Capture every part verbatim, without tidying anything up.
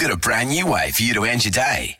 got a brand new way for you to end your day.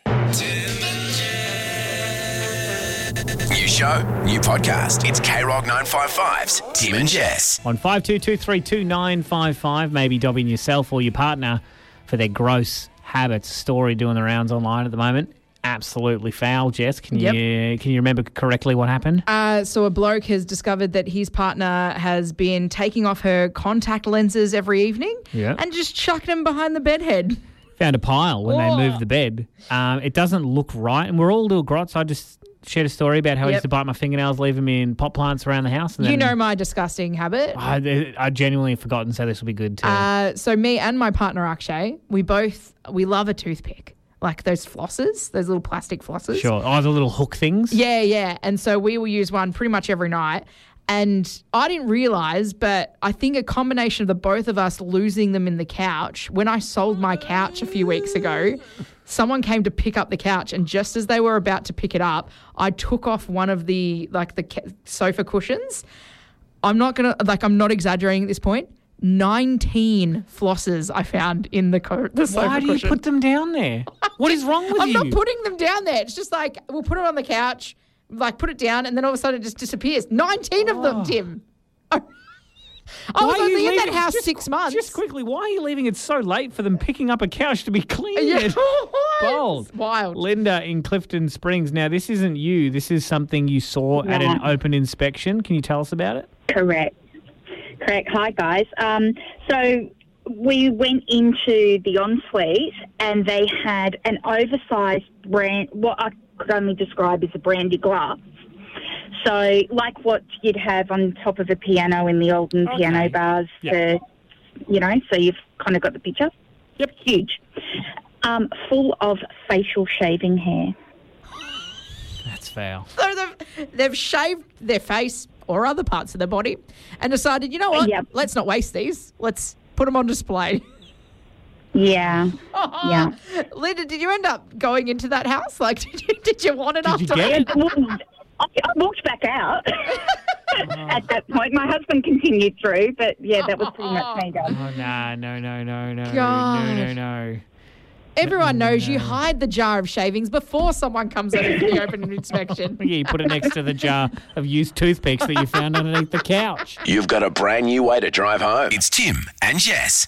New show, new podcast. It's K-Rock nine five five's Tim and Jess. On five two two three two nine five five, maybe dobbing yourself or your partner for their gross habits. Story doing the rounds online at the moment. Absolutely foul, Jess. Can Yep. you can you remember correctly what happened? Uh, so a bloke has discovered that his partner has been taking off her contact lenses every evening Yeah. and just chucking them behind the bedhead. Found a pile when Oh. they moved the bed. Um, it doesn't look right, and we're all little grots. I just shared a story about how I Yep. used to bite my fingernails, leave them in pot plants around the house. And You then, know my disgusting habit. I, I genuinely have forgotten, so this will be good too. Uh, so me and my partner Akshay, we both, we love a toothpick. Like those flosses, those little plastic flosses. Sure. Oh, the little hook things? Yeah, yeah. And so we will use one pretty much every night. And I didn't realise, but I think a combination of the both of us losing them in the couch. When I sold my couch a few weeks ago, someone came to pick up the couch, and just as they were about to pick it up, I took off one of the like the ca- sofa cushions. I'm not gonna like I'm not exaggerating at this point. nineteen flosses I found in the co- the sofa Why do you cushion. put them down there? What is wrong with I'm you? not putting them down there. It's just like we'll put it on the couch, like put it down, and then all of a sudden it just disappears. nineteen of them, Tim. I Why was are you only in that leaving- house just- six months. Just quickly, why are you leaving it so late for them picking up a couch to be cleaned? Yeah. Bold. It's wild. Linda in Clifton Springs. Now, this isn't you. This is something you saw at an Yeah. open inspection. Can you tell us about it? Correct. Correct. Hi, guys. Um, so we went into the ensuite and they had an oversized brand, what I could only describe as a brandy glass. So like what you'd have on top of a piano in the olden Okay. piano bars, Yep. to, you know, so you've kind of got the picture. Yep. Huge. Um, full of facial shaving hair. That's foul. So they've, they've shaved their face or other parts of their body and decided, you know what, Yep. let's not waste these. Let's put them on display. Yeah. Yeah. Linda, did you end up going into that house? Like, did you, did you want it Did after you get it? I, I walked back out at that point. My husband continued through, but yeah, that was pretty much me done. Oh, nah, no, no, no, no, God. no, no, no. Everyone knows you hide the jar of shavings before someone comes over to the open inspection. Yeah, you put it next to the jar of used toothpicks that you found underneath the couch. You've got a brand new way to drive home. It's Tim and Jess.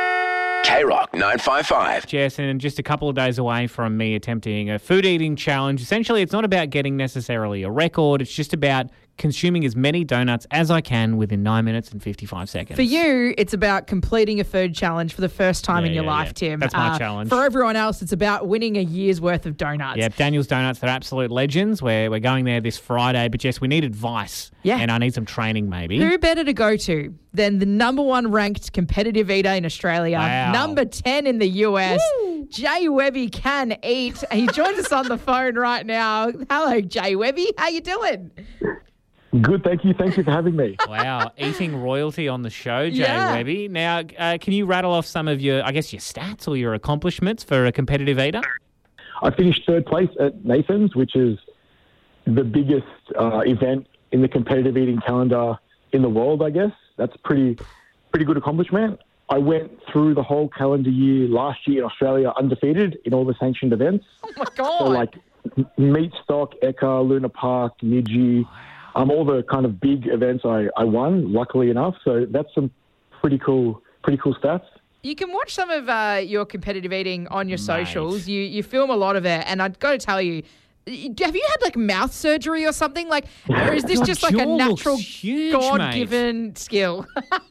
K-Rock nine five five. Jess, and just a couple of days away from me attempting a food eating challenge. Essentially, it's not about getting necessarily a record. It's just about consuming as many donuts as I can within nine minutes and fifty-five seconds. For you, it's about completing a food challenge for the first time Yeah, in your yeah, life, yeah. Tim. That's my challenge. For everyone else, it's about winning a year's worth of donuts. Yeah, Daniel's Donuts, they're absolute legends. We're, we're going there this Friday. But, Jess, we need advice. Yeah. And I need some training, maybe. Who better to go to than the number one ranked competitive eater in Australia, Wow. number ten in the U S, Jay Webby can eat. He joins us on the phone right now. Hello, Jay Webby. How you doing? Good, thank you. Thank you for having me. Wow, eating royalty on the show, Jay Yeah. Webby. Now, uh, can you rattle off some of your, I guess, your stats or your accomplishments for a competitive eater? I finished third place at Nathan's, which is the biggest uh, event in the competitive eating calendar in the world, I guess. That's pretty pretty good accomplishment. I went through the whole calendar year last year in Australia undefeated in all the sanctioned events. Oh, my God. So like M- Meat Stock, Eka, Luna Park, Niji, um, all the kind of big events I, I won, luckily enough. So that's some pretty cool, pretty cool stats. You can watch some of uh, your competitive eating on your socials. You you film a lot of it, and I've got to tell you, have you had like mouth surgery or something? Like, or is this Your just like a jaw looks natural, huge, God-given skill?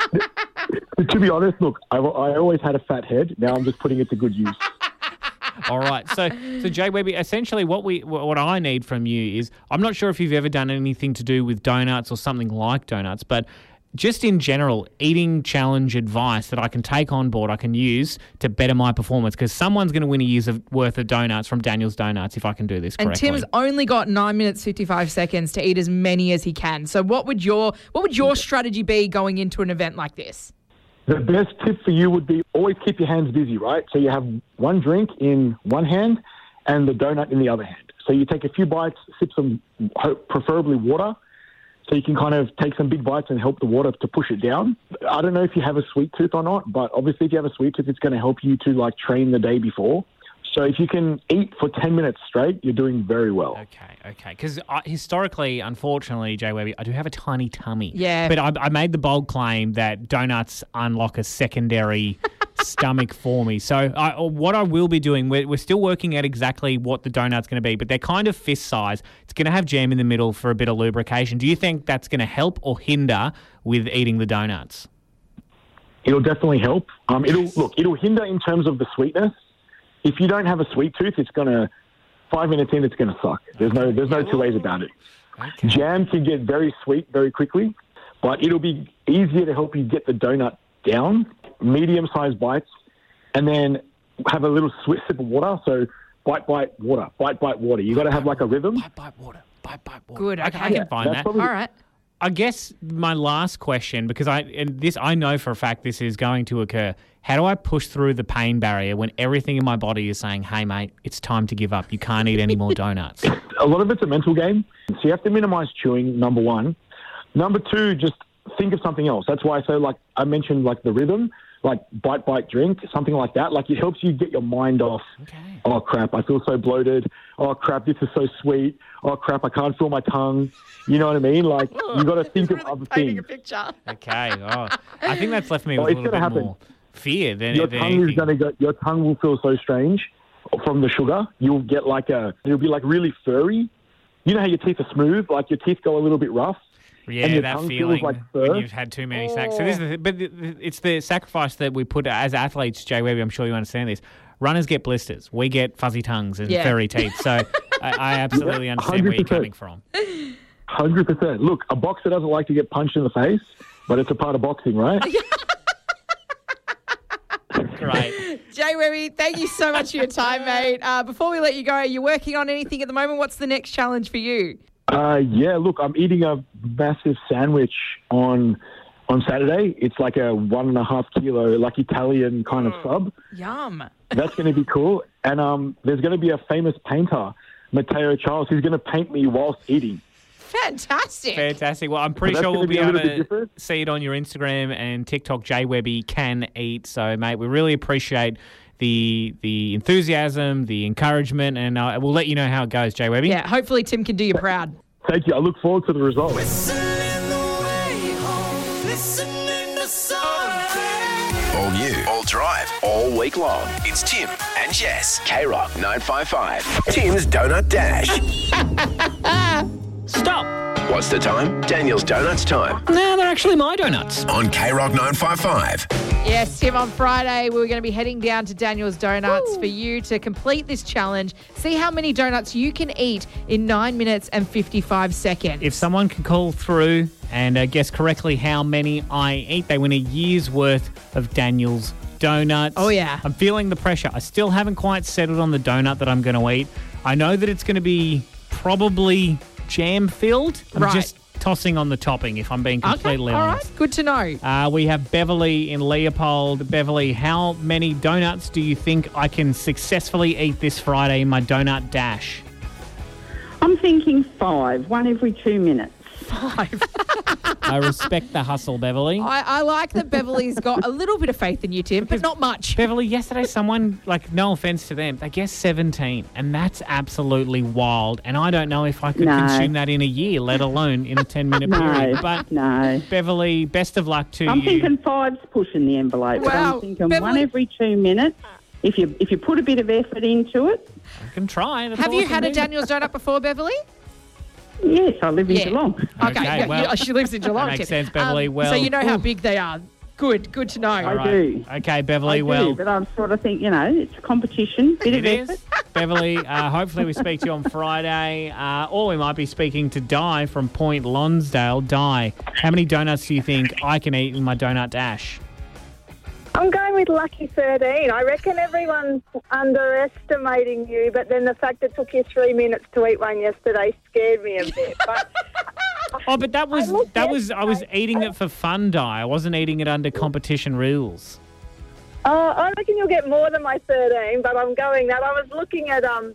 To be honest, look, I, I always had a fat head. Now I'm just putting it to good use. All right. So, so Jay Webby, essentially what we what I need from you is, I'm not sure if you've ever done anything to do with donuts or something like donuts, but just in general, eating challenge advice that I can take on board, I can use to better my performance, because someone's going to win a year's of, worth of donuts from Daniel's Donuts if I can do this And correctly. Tim's only got nine minutes fifty-five seconds to eat as many as he can. So, what would your what would your strategy be going into an event like this? The best tip for you would be always keep your hands busy, right? So you have one drink in one hand and the donut in the other hand. So you take a few bites, sip some, preferably water, so you can kind of take some big bites and help the water to push it down. I don't know if you have a sweet tooth or not, but obviously if you have a sweet tooth, it's going to help you to like train the day before. So if you can eat for ten minutes straight, you're doing very well. Okay, okay. Because historically, unfortunately, Jay Webby, I do have a tiny tummy. Yeah. But I, I made the bold claim that donuts unlock a secondary stomach for me. So I, what I will be doing, we're, we're still working out exactly what the donut's going to be, but they're kind of fist size. It's going to have jam in the middle for a bit of lubrication. Do you think that's going to help or hinder with eating the donuts? It'll definitely help. Um, it'll look. It'll hinder in terms of the sweetness. If you don't have a sweet tooth, it's gonna five minutes in, it's gonna suck. There's no, there's no two ways about it. Okay. Jam can get very sweet very quickly, but it'll be easier to help you get the donut down. Medium-sized bites, and then have a little sip of water. So bite, bite, water, bite, bite, water. You got to have like a rhythm. Bite, bite, water. Bite, bite, water. Good, I, okay. I can find That's that. probably- All right. I guess my last question, because I and this I know for a fact this is going to occur. How do I push through the pain barrier when everything in my body is saying, "Hey, mate, it's time to give up. You can't eat any more donuts." A lot of it's a mental game. So you have to minimize chewing, number one. Number two, just think of something else. That's why I say, like I mentioned, like the rhythm, like bite, bite, drink, something like that. Like it helps you get your mind off. Okay. Oh, crap, I feel so bloated. Oh, crap, this is so sweet. Oh, crap, I can't feel my tongue. You know what I mean? Like, you got to think of other Painting a things. picture. Okay. Oh, I think that's left me Oh, with a it's little gonna bit happen. more fear than, Your than tongue anything. is going to go, your tongue will feel so strange from the sugar. You'll get like a, it'll be like really furry. You know how your teeth are smooth? Like your teeth go a little bit rough? Yeah, and your that tongue feeling feels like when fur. you've had too many snacks. So this is the, but the- the- it's the sacrifice that we put as athletes, Jay Webby. I'm sure you understand this. Runners get blisters. We get fuzzy tongues and Yeah. furry teeth. So I, I absolutely understand where you're coming from. one hundred percent. Look, a boxer doesn't like to get punched in the face, but it's a part of boxing, right? Great. Jay Webby, thank you so much for your time, mate. Uh, before we let you go, are you working on anything at the moment? What's the next challenge for you? Uh, yeah, look, I'm eating a massive sandwich on on Saturday. It's like a one and a half kilo, like Italian kind of sub. Yum. That's going to be cool. And um, there's going to be a famous painter, Matteo Charles, who's going to paint me whilst eating. Fantastic. Fantastic. Well, I'm pretty So that's sure we'll gonna be be a able little bit to different. see it on your Instagram and TikTok. Jay Webby can eat. So, mate, we really appreciate the the enthusiasm, the encouragement, and uh, we'll let you know how it goes, Jay Webby. Yeah, hopefully Tim can do you proud. Thank you. I look forward to the results. All new, all drive, all week long. It's Tim and Jess. K-Rock nine five five. Tim's Donut Dash. Stop. What's the time? Daniel's Donuts time. No, they're actually my donuts. On K-Rock nine five five. Yes, Tim, on Friday, we're going to be heading down to Daniel's Donuts for you to complete this challenge. See how many donuts you can eat in nine minutes and fifty-five seconds. If someone can call through and uh, guess correctly how many I eat, they win a year's worth of Daniel's Donuts. Oh, yeah. I'm feeling the pressure. I still haven't quite settled on the donut that I'm going to eat. I know that it's going to be probably jam-filled. I'm Right. just tossing on the topping, if I'm being Okay, completely all honest. right, good to know. Uh, we have Beverly in Leopold. Beverly, how many donuts do you think I can successfully eat this Friday in my donut dash? I'm thinking five, one every two minutes. Five. I respect the hustle, Beverly. I, I like that Beverly's got a little bit of faith in you, Tim, but not much. Beverly, yesterday someone, like, no offense to them, they guessed seventeen, and that's absolutely wild. And I don't know if I could No. consume that in a year, let alone in a ten-minute period. No, But, no. Beverly, best of luck to I'm you. thinking five's pushing the envelope. But Wow, I'm thinking Beverly- one every two minutes. If you if you put a bit of effort into it, I can try. That's Have all you I can had a do. Daniel's donut before, Beverly? yes, I live in Yeah. Geelong. Okay, Okay, yeah, well- yeah, she lives in Geelong. That makes Tim. sense, Beverly. Um, Well- so you know how Ooh. big they are. Good, good to know. I All right. do. Okay, Beverly, I well... do, but I'm sort of think, you know, it's a competition, bit It of is. effort. Beverly, uh, hopefully we speak to you on Friday. Uh, or we might be speaking to Di from Point Lonsdale. Di, how many donuts do you think I can eat in my donut dash? I'm going with lucky thirteen. I reckon everyone's underestimating you, but then the fact it took you three minutes to eat one yesterday scared me a bit. But Oh, but that was I looked that was I was yesterday. eating it for fun, Di. I wasn't eating it under competition rules. uh, I reckon you'll get more than my thirteen, but I'm going that. I was looking at um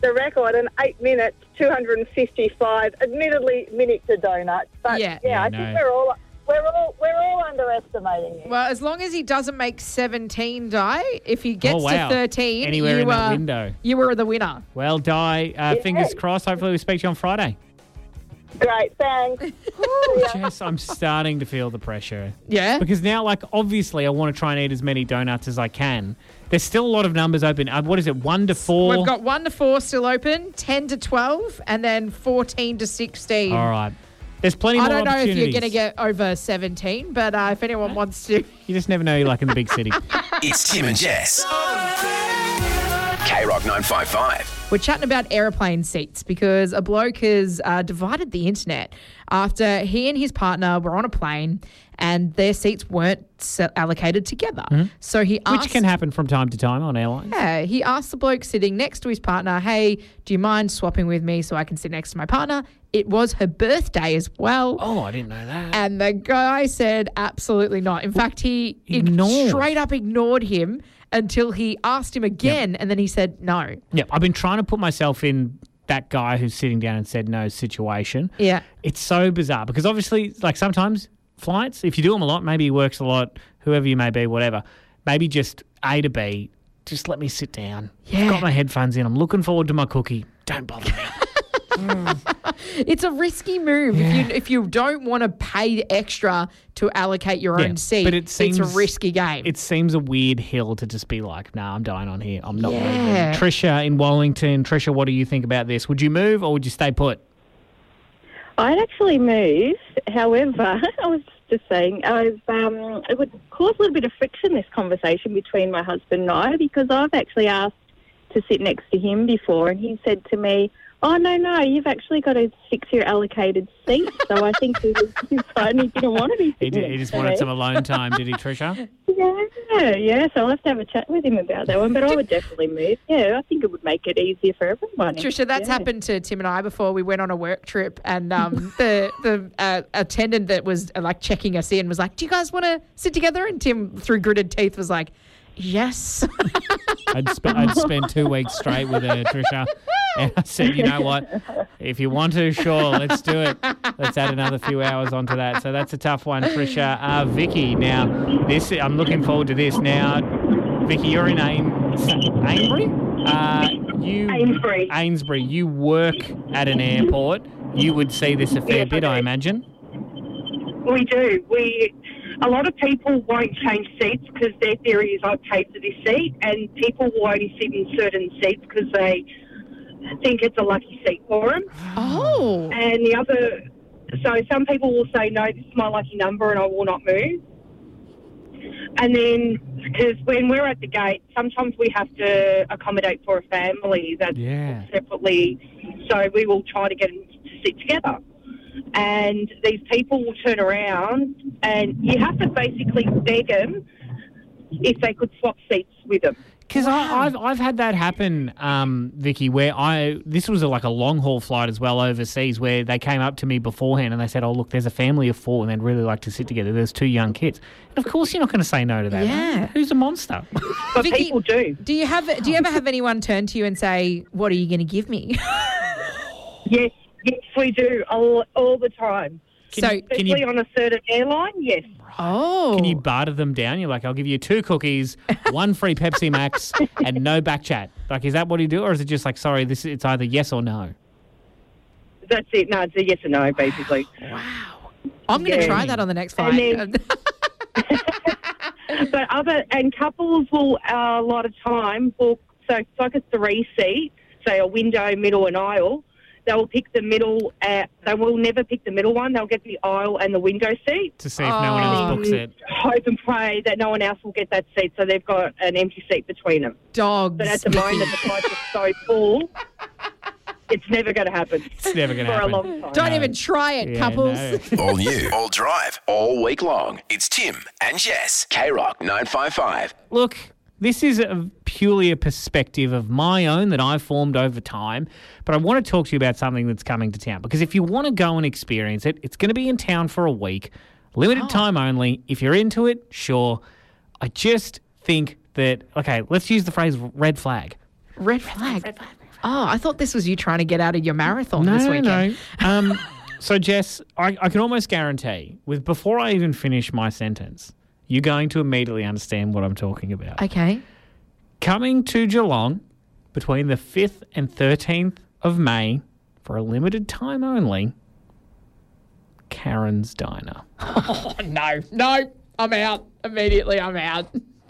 the record in eight minutes, two hundred fifty-five, admittedly miniature donuts. But Yeah. yeah, Yeah, I no. think we're all we're all we're all underestimating you. Well, as long as he doesn't make seventeen, Di, if he gets Oh, wow. to thirteen, Anywhere you, in that uh, window. you were the winner. Well, Di, uh, Yeah. fingers crossed. Hopefully we speak to you on Friday. Great, thanks. Jess, I'm starting to feel the pressure. Yeah. Because now, like, obviously I want to try and eat as many donuts as I can. There's still a lot of numbers open. Uh, what is it, one to four? We've got one to four still open, ten to twelve, and then fourteen to sixteen. All right. There's plenty more I don't know if opportunities. you're going to get over seventeen, but uh, if anyone wants to. You just never know you're like in the big city. It's Tim and Jess. K Rock nine five five. We're chatting about aeroplane seats because a bloke has uh, divided the internet after he and his partner were on a plane and their seats weren't se- allocated together. So he asked, Which can happen from time to time on airlines. Yeah, he asked the bloke sitting next to his partner, hey, do you mind swapping with me so I can sit next to my partner? It was her birthday as well. Oh, I didn't know that. And the guy said absolutely not. In fact, he Ignored. straight up ignored him until he asked him again, and then he said no. Yeah, I've been trying to put myself in that guy who's sitting down and said no situation. Yeah. It's so bizarre because obviously, like sometimes flights, if you do them a lot, maybe he works a lot, whoever you may be, whatever, maybe just A to B, just let me sit down. Yeah. I've got my headphones in. I'm looking forward to my cookie. Don't bother me. It's a risky move if you if you don't want to pay extra to allocate your Yeah, own seat. but it it's a seems- risky game. It seems a weird hill to just be like, nah, I'm dying on here. I'm not Yeah. moving. Trisha in Wallington. Trisha, what do you think about this? Would you move or would you stay put? I'd actually move. However, I was just saying, I've, um, it would cause a little bit of friction, this conversation between my husband and I, because I've actually asked to sit next to him before, and he said to me, oh, no, no, you've actually got a six-year allocated seat. So I think he decided he didn't want to be He, sitting did, he next just to wanted me. some alone time, did he, Trisha? Yeah, yeah, so I'll have to have a chat with him about that one. But I would definitely move. Yeah, I think it would make it easier for everyone. Trisha, that's Yeah. happened to Tim and I before. We went on a work trip, and um, the the uh, attendant that was uh, like checking us in was like, "Do you guys want to sit together?" And Tim, through gritted teeth, was like, "Yes." I'd, sp- I'd spend two weeks straight with her, Trisha. And I said, you know what? If you want to, sure, let's do it. Let's add another few hours onto that. So that's a tough one, Trisha. Uh, Vicky, now, this I'm looking forward to this. Now, Vicky, you're in Ain- Ainbury? Uh, you, Amesbury. Amesbury. You work at an airport. You would see this a fair Yes, I bit, I do. imagine. We do. We a lot of people won't change seats because their theory is I paid for this seat, and people will only sit in certain seats because they think it's a lucky seat for them. Oh. And the other, so some people will say, no, this is my lucky number and I will not move. And then, because when we're at the gate, sometimes we have to accommodate for a family that's Yeah. separately, so we will try to get them to sit together. And these people will turn around and you have to basically beg them if they could swap seats with them. Because I've I've had that happen, um, Vicky, where I this was a, like a long haul flight as well overseas, where they came up to me beforehand and they said, "Oh, look, there's a family of four and they'd really like to sit together. There's two young kids." And of course, you're not going to say no to that. Yeah. Who's a monster? But Vicky- people do. Do you have? Do you ever have anyone turn to you and say, "What are you going to give me?" Yes, yes, we do all, all the time. Can So- you, can Especially you on a certain airline, yes. Oh. can you barter them down? You're like, I'll give you two cookies, one free Pepsi Max, and no back chat. Like, is that what you do, or is it just like, sorry, this it's either yes or no? That's it. No, it's a yes or no, basically. I'm going to Yeah. try that on the next And flight. then- But other and couples will uh, a lot of time book. So it's like a three seat, say a window, middle, and aisle. They will pick the middle. Uh, they will never pick the middle one. They'll get the aisle and the window seat. To see if no one else books it. Hope and pray that no one else will get that seat, so they've got an empty seat between them. Dogs. But at the moment, the flights are so full, it's never going to happen. It's never going to for happen. a long time. Don't No. even try it, Yeah, couples. no. All new, all drive, all week long. It's Tim and Jess. K Rock nine five five. Look, this is a purely a perspective of my own that I've formed over time, but I want to talk to you about something that's coming to town, because if you want to go and experience it, it's going to be in town for a week, limited time only. If you're into it, sure. I just think that, okay, let's use the phrase red flag. Red flag. Oh, I thought this was you trying to get out of your marathon No, this weekend. no. Um, so, Jess, I, I can almost guarantee, with before I even finish my sentence, you're going to immediately understand what I'm talking about. Okay. Coming to Geelong between the fifth and thirteenth of May for a limited time only, Karen's Diner. Oh, no. No. I'm out. Immediately, I'm out.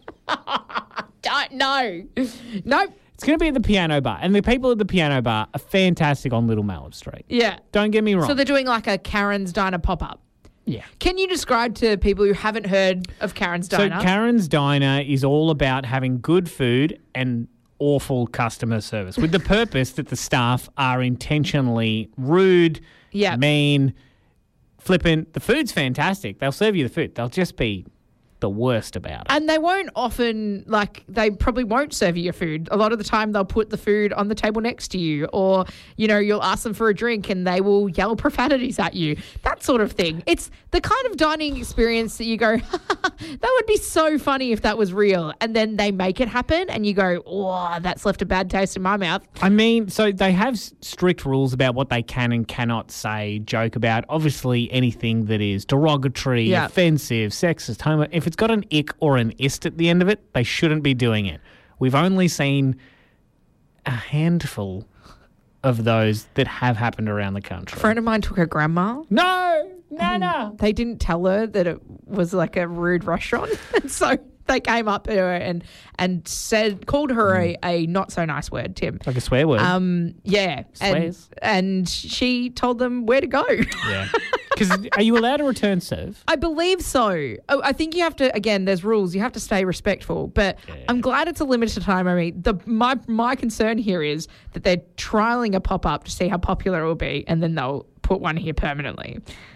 Don't, no. Nope. It's going to be at the Piano Bar, and the people at the Piano Bar are fantastic on Little Mallet Street. Yeah. Don't get me wrong. So they're doing like a Karen's Diner pop-up. yeah. Can you describe to people who haven't heard of Karen's Diner? So Karen's Diner is all about having good food and awful customer service, with the purpose that the staff are intentionally rude, Yeah. mean, flippant. The food's fantastic. They'll serve you the food. They'll just be the worst about it. And they won't often, like, they probably won't serve you your food. A lot of the time, they'll put the food on the table next to you, or, you know, you'll ask them for a drink and they will yell profanities at you. That sort of thing. It's the kind of dining experience that you go, that would be so funny if that was real. And then they make it happen and you go, oh, that's left a bad taste in my mouth. I mean, so they have s- strict rules about what they can and cannot say, joke about. Obviously, anything that is derogatory, Yeah. offensive, sexist, homo. If it's got an ick or an ist at the end of it, they shouldn't be doing it. We've only seen a handful of those that have happened around the country. A friend of mine took her grandma. no, no, no. They didn't tell her that it was like a rude restaurant. And so they came up to her and, and said, called her a, a not so nice word, Tim. Like a swear word. Um, yeah. And, Swears. and she told them where to go. yeah. Because are you allowed to return serve? I believe so. Oh, I think you have to, again, there's rules. You have to stay respectful. But I'm glad it's a limited time. I mean, the my my concern here is that they're trialing a pop-up to see how popular it will be, and then they'll put one here permanently.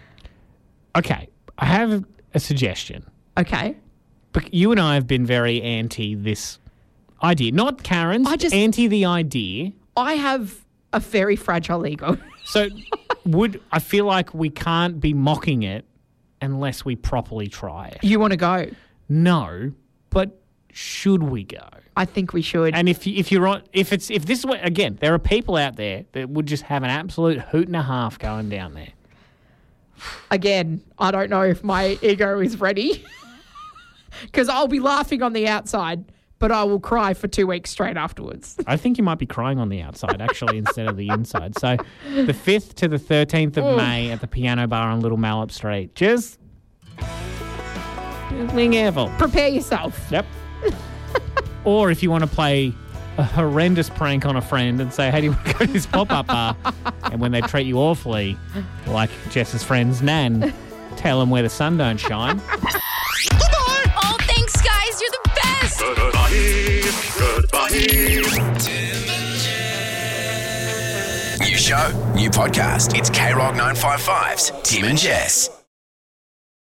Okay. I have a suggestion. Okay. But you and I have been very anti this idea. Not Karen's, I just- anti the idea. I have a very fragile ego. So would I feel like we can't be mocking it unless we properly try it? You want to go? No, but should we go? I think we should. And if you- if you're on, if it's if this is what again, there are people out there that would just have an absolute hoot and a half going down there. Again, I don't know if my ego is ready because I'll be laughing on the outside, but I will cry for two weeks straight afterwards. I think you might be crying on the outside actually instead of the inside. So the fifth to the thirteenth of May at the Piano Bar on Little Mallet Street. Just, just being careful. Prepare yourself. Yep. Or if you want to play a horrendous prank on a friend and say, hey, do you want to go to this pop-up bar? And when they treat you awfully, like Jess's friend's Nan, tell them where the sun don't shine. Oh, thanks, guys. You're the best. New show, new podcast. It's K Rock nine five five's Tim and Jess.